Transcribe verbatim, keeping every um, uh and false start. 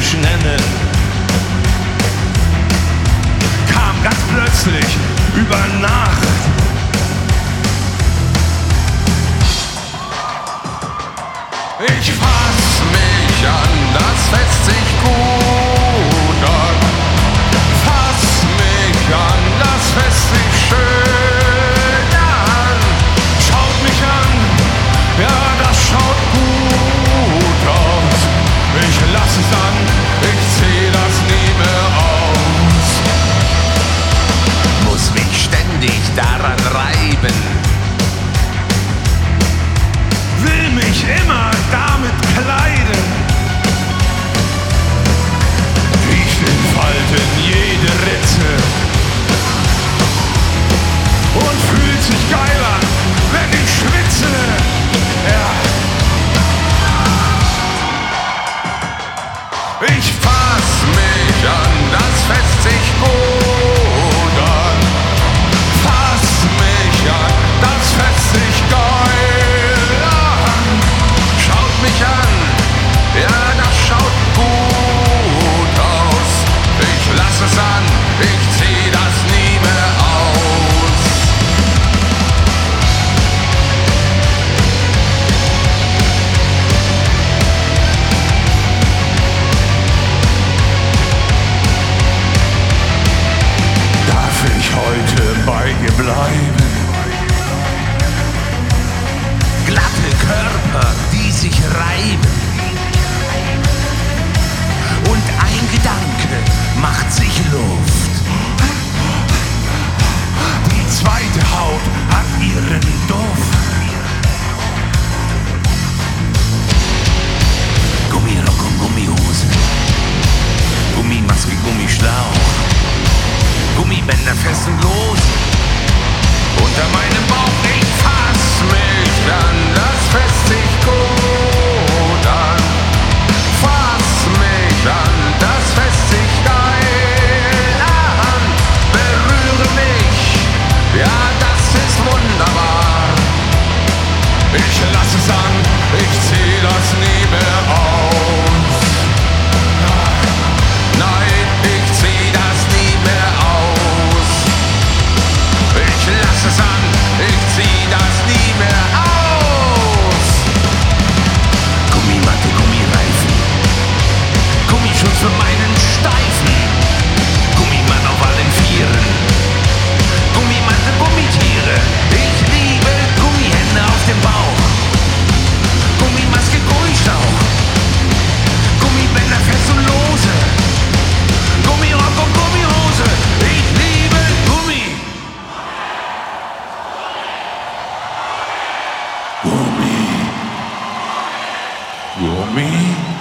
Englisch nennen, kam ganz plötzlich über Nacht. Ich fass mich an, das fässt sich gut an. Fass mich an, das fässt sich schön an. Schaut mich an, ja, das schaut gut aus. Ich lass es an, ich zieh das nie mehr aus. Muss mich ständig daran reiben, will mich immer damit kleiden. Riecht in Falten jede Ritze und fühlt sich geil an, wenn ich schwitze. Ja. Ich fass mich an, das fässt sich gut an. Fass mich an, das fässt sich geil an. Schaut mich an, ja, das schaut gut aus. Ich lass es an, ich zieh das nie mehr aus. Darf ich heute bei ihr bleiben? Glatte Körper, die sich reiben. Und ein Gedanke macht sich Luft. Die zweite Haut hat ihren Duft. Gummirock und Gummihose, Gummimaske, Gummischlauch, Gummibänder fest und los. Unter meinem Bauch, ich fass mich an, das fässt sich gut an. Fass mich an, das fässt sich geil an. Berühre mich, ja, das ist wunderbar. Ich lass es an, ich zieh das nie mehr aus. Nein, ich zieh das nie mehr aus. Ich lass es an, ich zieh das nie mehr aus. Gummimatte, Gummireifen, Gummischutz für meinen Steifen, Gummimann auf allen Vieren, Gummimatte, Gummitiere. Ich liebe Gummihände auf dem Bauch, Gummimaske, Gummischlauch, Gummibänder fest und lose, Gummirock und Gummihose. Ich liebe Gummi. Gummi. Gummi.